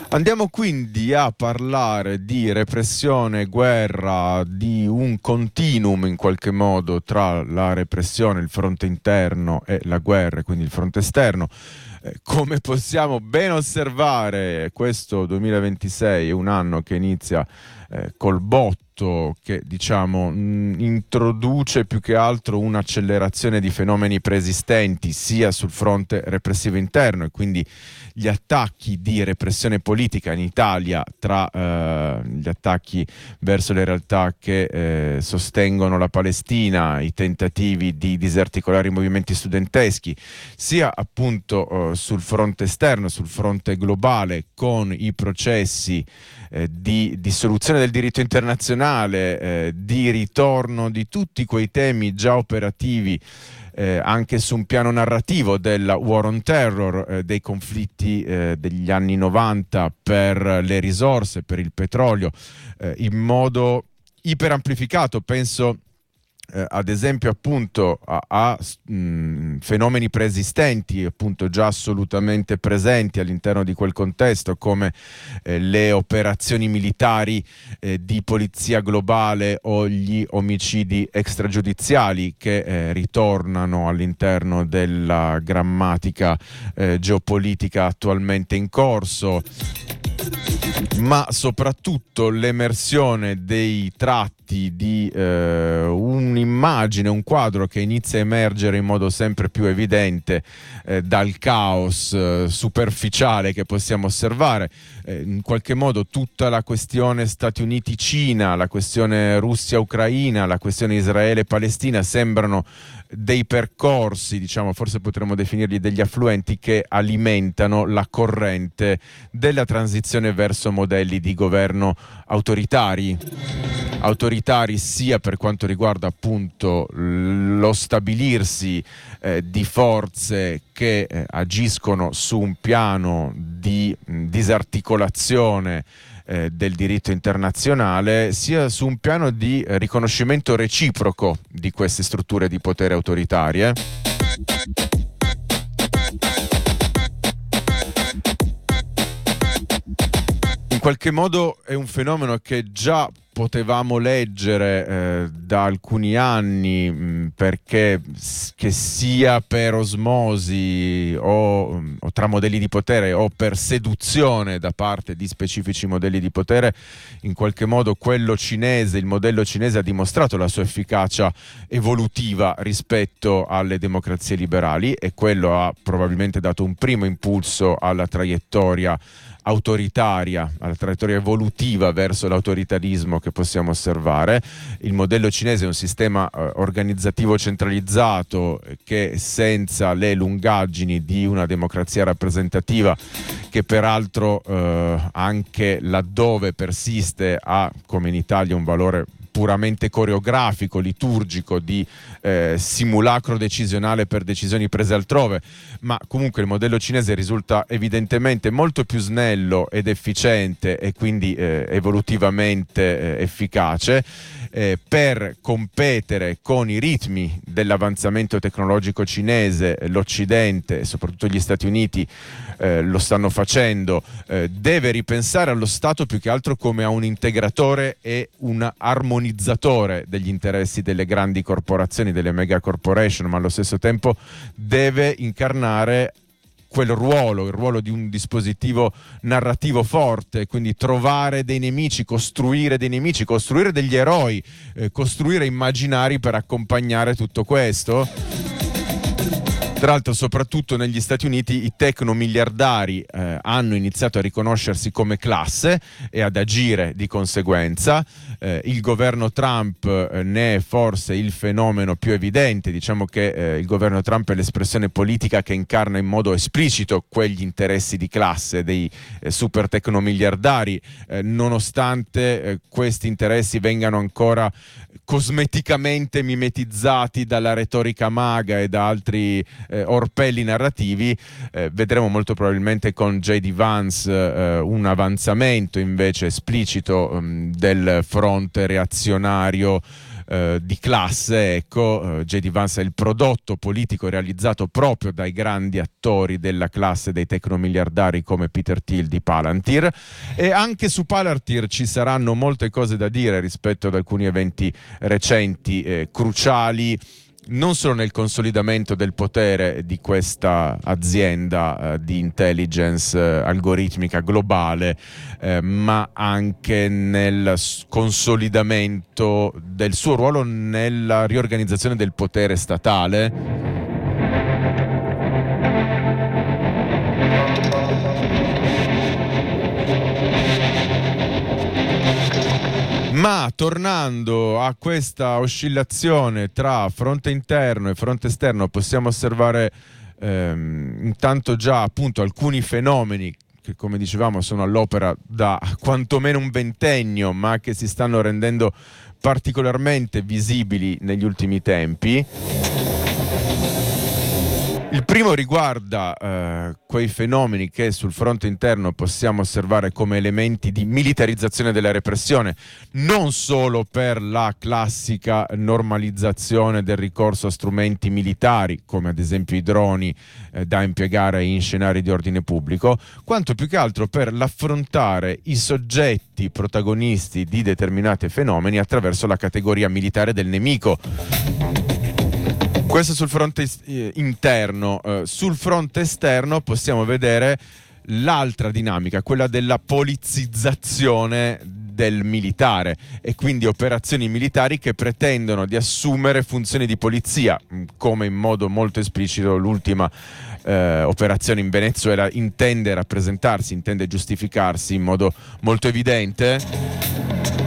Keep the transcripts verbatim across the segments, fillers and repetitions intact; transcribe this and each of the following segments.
Andiamo quindi a parlare di repressione, guerra, di un continuum in qualche modo tra la repressione, il fronte interno e la guerra, quindi il fronte esterno. Eh, come possiamo ben osservare, questo duemilaventisei è un anno che inizia eh, col botto, che diciamo mh, introduce più che altro un'accelerazione di fenomeni preesistenti sia sul fronte repressivo interno, e quindi gli attacchi di repressione politica in Italia, tra eh, gli attacchi verso le realtà che eh, sostengono la Palestina, i tentativi di disarticolare i movimenti studenteschi, sia appunto eh, sul fronte esterno, sul fronte globale, con i processi eh, di dissoluzione del diritto internazionale, eh, di ritorno di tutti quei temi già operativi Eh, anche su un piano narrativo della War on Terror, eh, dei conflitti eh, degli anni novanta per le risorse, per il petrolio, eh, in modo iperamplificato. Penso eh, ad esempio appunto a, a mh, fenomeni preesistenti, appunto già assolutamente presenti all'interno di quel contesto, come eh, le operazioni militari eh, di polizia globale o gli omicidi extragiudiziali che eh, ritornano all'interno della grammatica eh, geopolitica attualmente in corso, ma soprattutto l'emersione dei tratti di eh, un'immagine, un quadro che inizia a emergere in modo sempre più evidente eh, dal caos eh, superficiale che possiamo osservare. Eh, in qualche modo tutta la questione Stati Uniti-Cina, la questione Russia-Ucraina, la questione Israele-Palestina sembrano dei percorsi, diciamo, forse potremmo definirli degli affluenti, che alimentano la corrente della transizione verso modelli di governo autoritari. Autoritari sia per quanto riguarda appunto lo stabilirsi eh, di forze che eh, agiscono su un piano di mh, disarticolazione eh, del diritto internazionale, sia su un piano di eh, riconoscimento reciproco di queste strutture di potere autoritarie. In qualche modo è un fenomeno che già potevamo leggere eh, da alcuni anni, mh, perché s- che sia per osmosi o, o tra modelli di potere o per seduzione da parte di specifici modelli di potere, in qualche modo quello cinese, il modello cinese ha dimostrato la sua efficacia evolutiva rispetto alle democrazie liberali, e quello ha probabilmente dato un primo impulso alla traiettoria autoritaria, alla traiettoria evolutiva verso l'autoritarismo che possiamo osservare. Il modello cinese è un sistema eh, organizzativo centralizzato eh, che, senza le lungaggini di una democrazia rappresentativa, che peraltro eh, anche laddove persiste ha, come in Italia, un valore puramente coreografico, liturgico, di eh, simulacro decisionale per decisioni prese altrove, ma comunque il modello cinese risulta evidentemente molto più snello ed efficiente, e quindi eh, evolutivamente eh, efficace eh, per competere con i ritmi dell'avanzamento tecnologico cinese. L'Occidente e soprattutto gli Stati Uniti eh, lo stanno facendo. Eh, deve ripensare allo Stato più che altro come a un integratore e un armonizzatore degli interessi delle grandi corporazioni, delle mega corporation, ma allo stesso tempo deve incarnare quel ruolo, il ruolo di un dispositivo narrativo forte, quindi trovare dei nemici, costruire dei nemici, costruire degli eroi, eh, costruire immaginari per accompagnare tutto questo. Tra l'altro, soprattutto negli Stati Uniti, i tecnomiliardari eh, hanno iniziato a riconoscersi come classe e ad agire di conseguenza. Eh, il governo Trump eh, ne è forse il fenomeno più evidente. Diciamo che eh, il governo Trump è l'espressione politica che incarna in modo esplicito quegli interessi di classe dei eh, super tecnomiliardari, eh, nonostante eh, questi interessi vengano ancora cosmeticamente mimetizzati dalla retorica maga e da altri eh, orpelli narrativi. Eh, vedremo molto probabilmente con J D Vance eh, un avanzamento invece esplicito um, del fronte reazionario eh, di classe. Ecco, eh, J D. Vance è il prodotto politico realizzato proprio dai grandi attori della classe dei tecnomiliardari come Peter Thiel di Palantir, e anche su Palantir ci saranno molte cose da dire rispetto ad alcuni eventi recenti eh, cruciali, non solo nel consolidamento del potere di questa azienda eh, di intelligence eh, algoritmica globale, eh, ma anche nel consolidamento del suo ruolo nella riorganizzazione del potere statale. Ma tornando a questa oscillazione tra fronte interno e fronte esterno, possiamo osservare ehm, intanto già appunto alcuni fenomeni che, come dicevamo, sono all'opera da quantomeno un ventennio, ma che si stanno rendendo particolarmente visibili negli ultimi tempi. Il primo riguarda eh, quei fenomeni che sul fronte interno possiamo osservare come elementi di militarizzazione della repressione, non solo per la classica normalizzazione del ricorso a strumenti militari, come ad esempio i droni eh, da impiegare in scenari di ordine pubblico, quanto più che altro per l'affrontare i soggetti protagonisti di determinati fenomeni attraverso la categoria militare del nemico. Questo sul fronte interno. Eh, sul fronte esterno possiamo vedere l'altra dinamica, quella della politicizzazione del militare, e quindi operazioni militari che pretendono di assumere funzioni di polizia, come in modo molto esplicito l'ultima eh, operazione in Venezuela intende rappresentarsi, intende giustificarsi in modo molto evidente.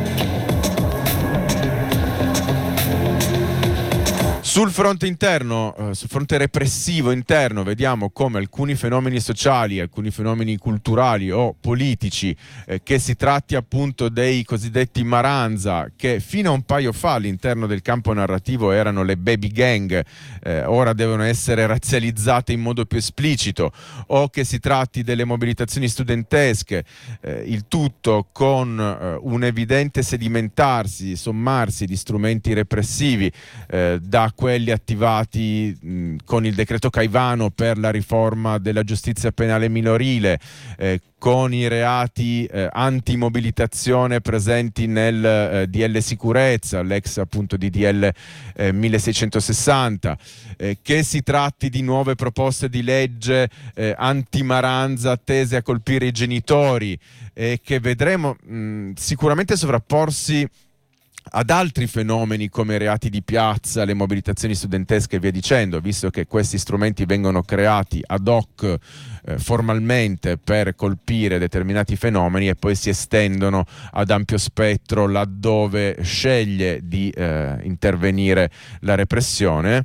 Sul fronte interno, eh, sul fronte repressivo interno, vediamo come alcuni fenomeni sociali, alcuni fenomeni culturali o politici, eh, che si tratti appunto dei cosiddetti Maranza, che fino a un paio fa all'interno del campo narrativo erano le baby gang, eh, ora devono essere razzializzate in modo più esplicito, o che si tratti delle mobilitazioni studentesche, eh, il tutto con eh, un evidente sedimentarsi, sommarsi di strumenti repressivi, eh, da quelli attivati mh, con il decreto Caivano per la riforma della giustizia penale minorile, eh, con i reati eh, antimobilitazione presenti nel eh, D L sicurezza, l'ex appunto di D L eh, milleseicentosessanta, eh, che si tratti di nuove proposte di legge eh, antimaranza tese a colpire i genitori, e eh, che vedremo mh, sicuramente sovrapporsi ad altri fenomeni come reati di piazza, le mobilitazioni studentesche e via dicendo, visto che questi strumenti vengono creati ad hoc eh, formalmente per colpire determinati fenomeni e poi si estendono ad ampio spettro laddove sceglie di eh, intervenire la repressione.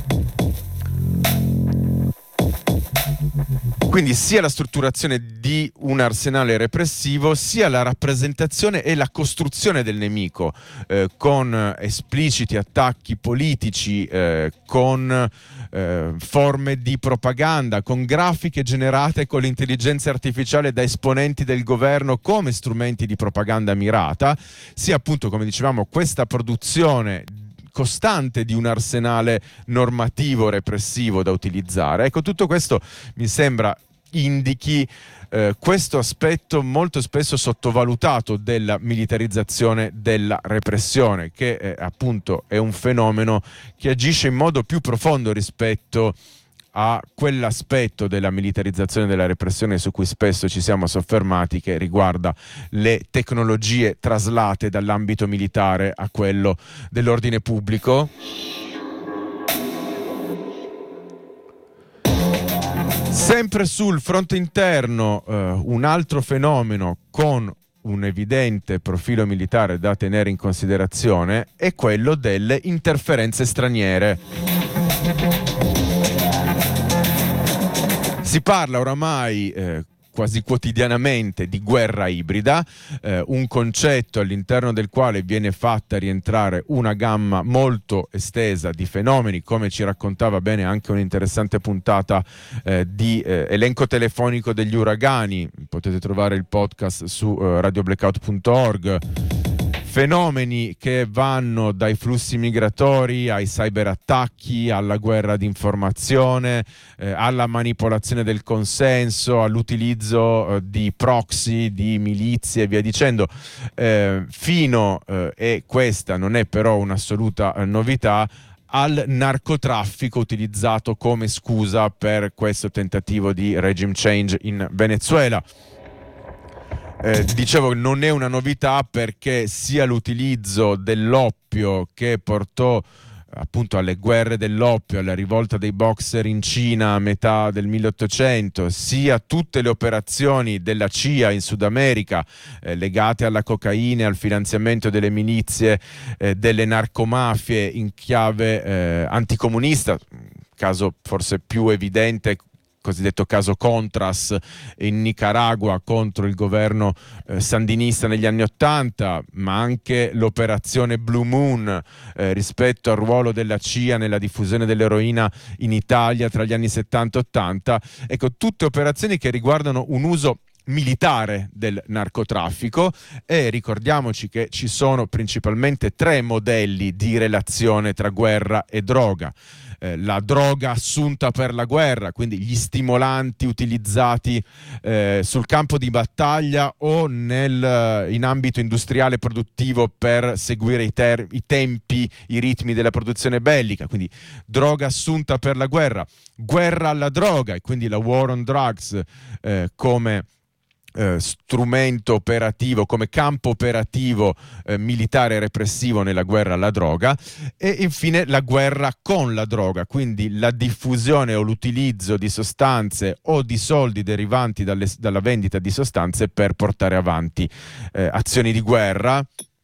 Quindi sia la strutturazione di un arsenale repressivo, sia la rappresentazione e la costruzione del nemico, eh, con espliciti attacchi politici, eh, con eh, forme di propaganda, con grafiche generate con l'intelligenza artificiale da esponenti del governo come strumenti di propaganda mirata, sia appunto, come dicevamo, questa produzione costante di un arsenale normativo repressivo da utilizzare. Ecco, tutto questo mi sembra indichi eh, questo aspetto molto spesso sottovalutato della militarizzazione della repressione, che eh, appunto è un fenomeno che agisce in modo più profondo rispetto a quell'aspetto della militarizzazione della repressione su cui spesso ci siamo soffermati, che riguarda le tecnologie traslate dall'ambito militare a quello dell'ordine pubblico. Sempre sul fronte interno, eh, un altro fenomeno con un evidente profilo militare da tenere in considerazione è quello delle interferenze straniere. Si parla oramai eh, quasi quotidianamente di guerra ibrida, eh, un concetto all'interno del quale viene fatta rientrare una gamma molto estesa di fenomeni, come ci raccontava bene anche un'interessante puntata eh, di eh, elenco telefonico degli uragani. Potete trovare il podcast su eh, radio blackout punto org. fenomeni che vanno dai flussi migratori ai cyberattacchi, alla guerra di informazione, eh, alla manipolazione del consenso, all'utilizzo eh, di proxy, di milizie e via dicendo, eh, fino, eh, e questa non è però un'assoluta eh, novità, al narcotraffico utilizzato come scusa per questo tentativo di regime change in Venezuela. Eh, dicevo, non è una novità perché sia l'utilizzo dell'oppio che portò appunto alle guerre dell'oppio, alla rivolta dei boxer in Cina a metà del milleottocento, sia tutte le operazioni della C I A in Sud America eh, legate alla cocaina e al finanziamento delle milizie eh, delle narcomafie in chiave eh, anticomunista, caso forse più evidente, cosiddetto caso Contras in Nicaragua contro il governo eh, sandinista negli anni Ottanta, ma anche l'operazione Blue Moon eh, rispetto al ruolo della C I A nella diffusione dell'eroina in Italia tra gli anni settanta e ottanta. Ecco, tutte operazioni che riguardano un uso militare del narcotraffico, e ricordiamoci che ci sono principalmente tre modelli di relazione tra guerra e droga. Eh, la droga assunta per la guerra, quindi gli stimolanti utilizzati eh, sul campo di battaglia o nel, in ambito industriale produttivo per seguire i, ter- i tempi, i ritmi della produzione bellica, quindi droga assunta per la guerra, guerra alla droga, e quindi la war on drugs eh, come Eh, strumento operativo, come campo operativo eh, militare repressivo nella guerra alla droga, e infine la guerra con la droga, quindi la diffusione o l'utilizzo di sostanze o di soldi derivanti dalle, dalla vendita di sostanze per portare avanti eh, azioni di guerra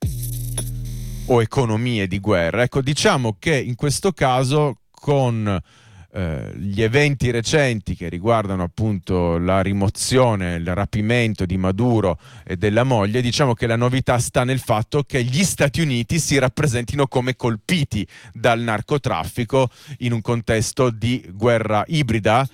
o economie di guerra. Ecco, diciamo che in questo caso, con Uh, gli eventi recenti che riguardano appunto la rimozione, il rapimento di Maduro e della moglie, diciamo che la novità sta nel fatto che gli Stati Uniti si rappresentino come colpiti dal narcotraffico in un contesto di guerra ibrida.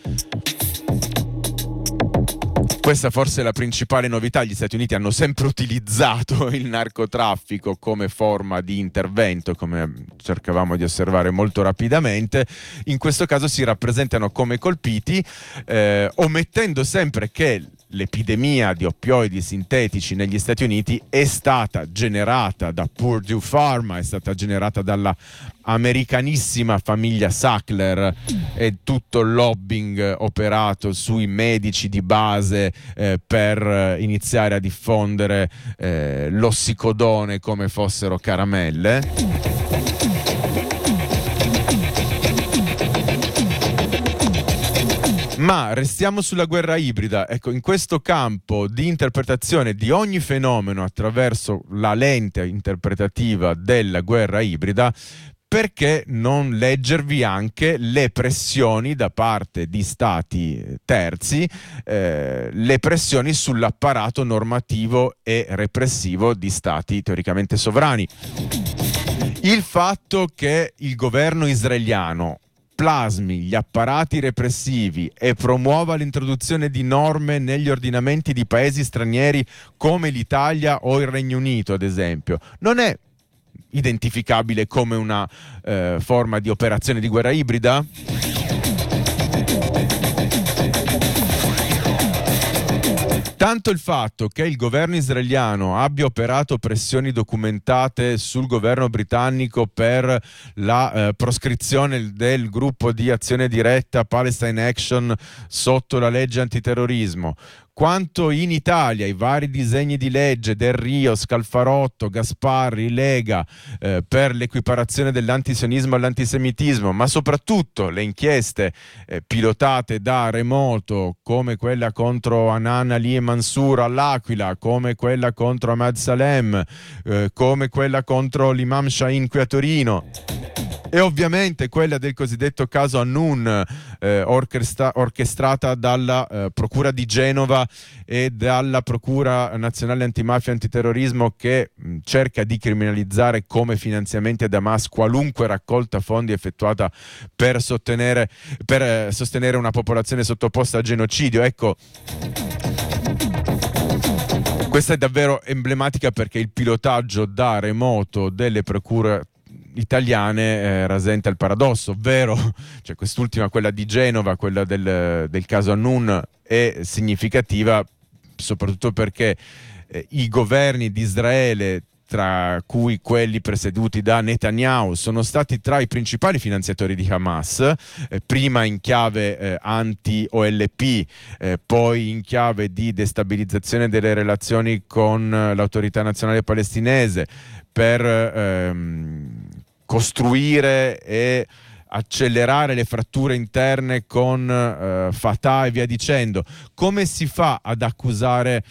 Questa forse è la principale novità. Gli Stati Uniti hanno sempre utilizzato il narcotraffico come forma di intervento, come cercavamo di osservare molto rapidamente. In questo caso si rappresentano come colpiti, eh, omettendo sempre che l'epidemia di oppioidi sintetici negli Stati Uniti è stata generata da Purdue Pharma, è stata generata dalla americanissima famiglia Sackler e tutto il lobbying operato sui medici di base eh, per iniziare a diffondere eh, l'ossicodone come fossero caramelle. Ma restiamo sulla guerra ibrida. Ecco, in questo campo di interpretazione di ogni fenomeno attraverso la lente interpretativa della guerra ibrida, perché non leggervi anche le pressioni da parte di stati terzi, eh, le pressioni sull'apparato normativo e repressivo di stati teoricamente sovrani. Il fatto che il governo israeliano plasmi gli apparati repressivi e promuova l'introduzione di norme negli ordinamenti di paesi stranieri come l'Italia o il Regno Unito, ad esempio, non è identificabile come una eh, forma di operazione di guerra ibrida? Tanto il fatto che il governo israeliano abbia operato pressioni documentate sul governo britannico per la eh, proscrizione del gruppo di azione diretta Palestine Action sotto la legge antiterrorismo, quanto in Italia i vari disegni di legge Del Rio, Scalfarotto, Gasparri, Lega eh, per l'equiparazione dell'antisionismo all'antisemitismo, ma soprattutto le inchieste eh, pilotate da remoto come quella contro Hanan Ali e Mansour all'Aquila, come quella contro Ahmad Salem, eh, come quella contro l'imam Shaheen qui a Torino, e ovviamente quella del cosiddetto caso Annun, eh, orchestra- orchestrata dalla eh, Procura di Genova e dalla Procura Nazionale Antimafia e Antiterrorismo, che mh, cerca di criminalizzare come finanziamenti ad Hamas qualunque raccolta fondi effettuata per sostenere, per, eh, sostenere una popolazione sottoposta a genocidio. Ecco, questa è davvero emblematica perché il pilotaggio da remoto delle procure italiane eh, rasenta il paradosso, ovvero cioè quest'ultima, quella di Genova, quella del, del caso Annun, è significativa soprattutto perché eh, i governi di Israele, tra cui quelli presieduti da Netanyahu, sono stati tra i principali finanziatori di Hamas, eh, prima in chiave eh, anti-O L P, eh, poi in chiave di destabilizzazione delle relazioni con eh, l'autorità nazionale palestinese, per ehm, costruire e accelerare le fratture interne con eh, Fatah e via dicendo. Come si fa ad accusare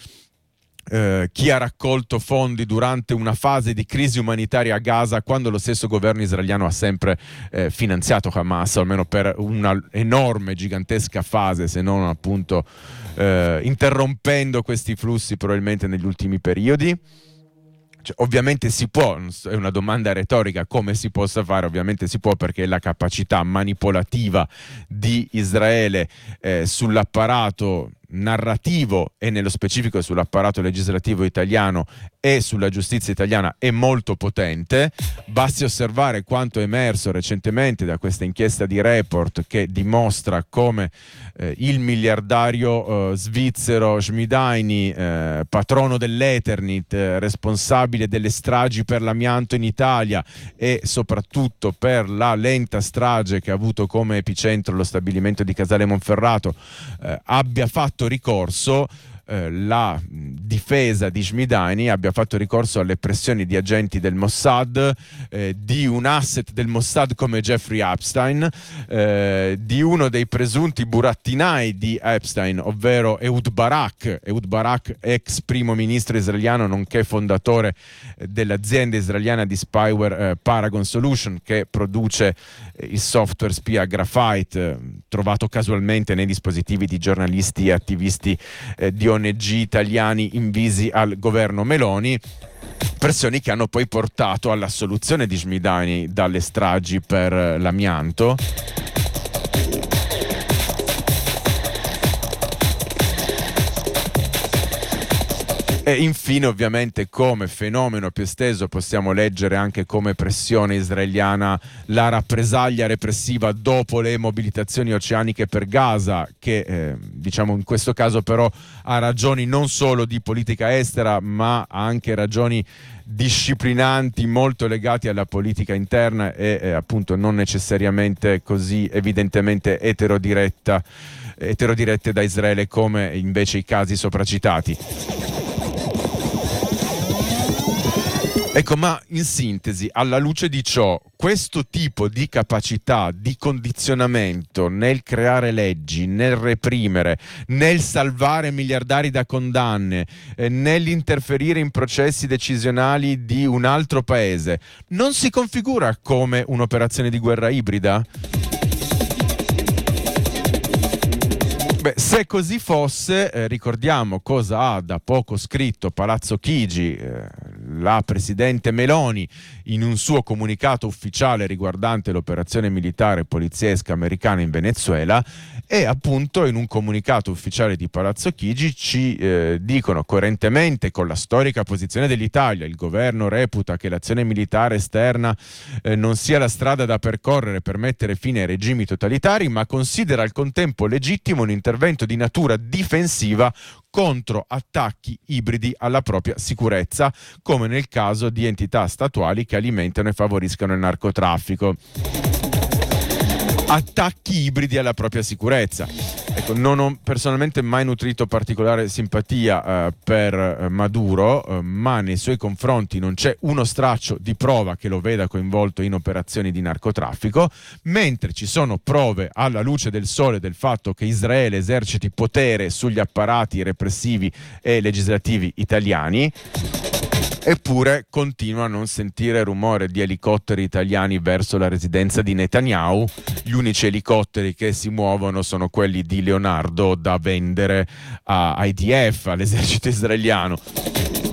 Eh, chi ha raccolto fondi durante una fase di crisi umanitaria a Gaza, quando lo stesso governo israeliano ha sempre eh, finanziato Hamas, o almeno per una enorme, gigantesca fase, se non appunto eh, interrompendo questi flussi probabilmente negli ultimi periodi? Cioè, ovviamente si può, è una domanda retorica come si possa fare, ovviamente si può, perché la capacità manipolativa di Israele eh, sull'apparato narrativo e nello specifico sull'apparato legislativo italiano e sulla giustizia italiana è molto potente. Basti osservare quanto è emerso recentemente da questa inchiesta di Report, che dimostra come eh, il miliardario eh, svizzero Schmidaini, eh, patrono dell'Eternit, eh, responsabile delle stragi per l'amianto in Italia e soprattutto per la lenta strage che ha avuto come epicentro lo stabilimento di Casale Monferrato, eh, abbia fatto ricorso, eh, la difesa di Schmidaini abbia fatto ricorso alle pressioni di agenti del Mossad, eh, di un asset del Mossad come Jeffrey Epstein, eh, di uno dei presunti burattinai di Epstein, ovvero Ehud Barak, Ehud Barak, ex primo ministro israeliano nonché fondatore dell'azienda israeliana di spyware eh, Paragon Solution, che produce eh, il software spia Graphite, eh, trovato casualmente nei dispositivi di giornalisti e attivisti eh, di O N G italiani invisi al governo Meloni. Pressioni che hanno poi portato all'assoluzione di Schmidaini dalle stragi per eh, l'amianto. E infine, ovviamente, come fenomeno più esteso possiamo leggere anche come pressione israeliana la rappresaglia repressiva dopo le mobilitazioni oceaniche per Gaza, che eh, diciamo in questo caso però ha ragioni non solo di politica estera, ma ha anche ragioni disciplinanti molto legati alla politica interna e eh, appunto non necessariamente così evidentemente eterodiretta, eterodirette da Israele come invece i casi sopracitati. Ecco, ma in sintesi, alla luce di ciò, questo tipo di capacità di condizionamento nel creare leggi, nel reprimere, nel salvare miliardari da condanne, eh, nell'interferire in processi decisionali di un altro paese, non si configura come un'operazione di guerra ibrida? Beh, se così fosse, eh, ricordiamo cosa ha da poco scritto Palazzo Chigi, eh, la presidente Meloni, in un suo comunicato ufficiale riguardante l'operazione militare poliziesca americana in Venezuela, e appunto in un comunicato ufficiale di Palazzo Chigi ci eh, dicono: coerentemente con la storica posizione dell'Italia, il governo reputa che l'azione militare esterna eh, non sia la strada da percorrere per mettere fine ai regimi totalitari, ma considera al contempo legittimo un intervento di natura difensiva contro attacchi ibridi alla propria sicurezza, come nel caso di entità statuali che alimentano e favoriscono il narcotraffico. Attacchi ibridi alla propria sicurezza. Ecco, non ho personalmente mai nutrito particolare simpatia eh, per eh, Maduro, eh, ma nei suoi confronti non c'è uno straccio di prova che lo veda coinvolto in operazioni di narcotraffico, mentre ci sono prove alla luce del sole del fatto che Israele eserciti potere sugli apparati repressivi e legislativi italiani. Eppure continua a non sentire rumore di elicotteri italiani verso la residenza di Netanyahu. Gli unici elicotteri che si muovono sono quelli di Leonardo da vendere a I D F, all'esercito israeliano.